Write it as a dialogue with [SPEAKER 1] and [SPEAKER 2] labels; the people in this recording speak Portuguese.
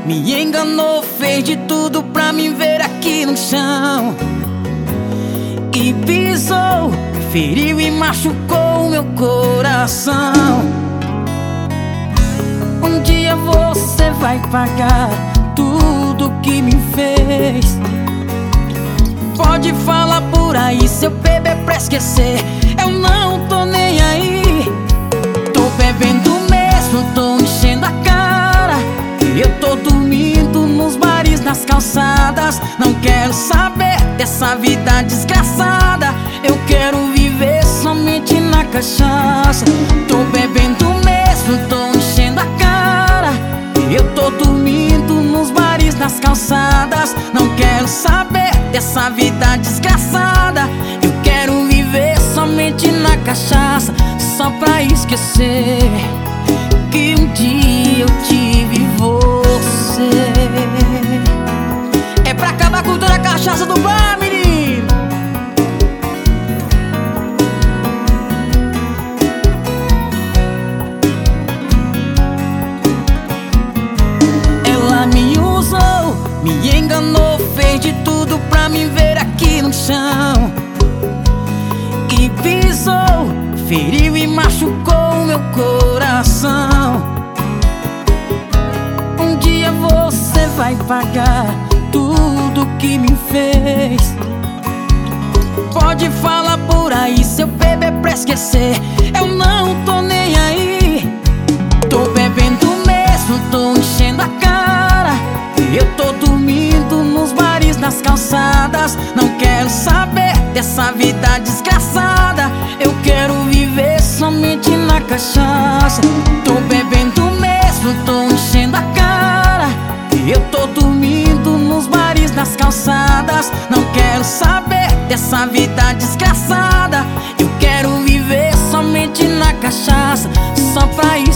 [SPEAKER 1] me enganou, fez de tudo pra me ver aqui no chão. E pisou, feriu e machucou meu coração. Um dia você vai pagar tudo que me fez. Pode falar por aí, seu bebê pra esquecer, eu não tô nem aí. Tô bebendo mesmo, tô enchendo a cara. Eu tô dormindo nos bares, nas calçadas. Não quero saber dessa vida desgraçada. Eu quero viver somente na cachaça. Tô bebendo mesmo, tô enchendo a cara. Eu tô dormindo nos bares, nas calçadas. Não quero saber dessa vida desgraçada. Eu quero viver somente na cachaça, só pra esquecer que um dia eu tive você. É pra acabar com toda a cachaça do bar, menino. Ela me usou, me enganou, fez de tudo pra me ver aqui no chão. E pisou, feriu e machucou meu coração. Um dia você vai pagar tudo que me fez. Pode falar por aí, seu bebê pra esquecer, eu não tô nem aí. Tô bebendo mesmo, tô enchendo a cara. Eu tô dormindo nos bares, nas calçadas. Não quero saber dessa vida desgraçada. Eu quero viver somente na cachaça. Tô bebendo mesmo, tô enchendo a cara. Eu tô dormindo nos bares, nas calçadas. Não quero saber dessa vida desgraçada. Eu quero viver somente na cachaça, só pra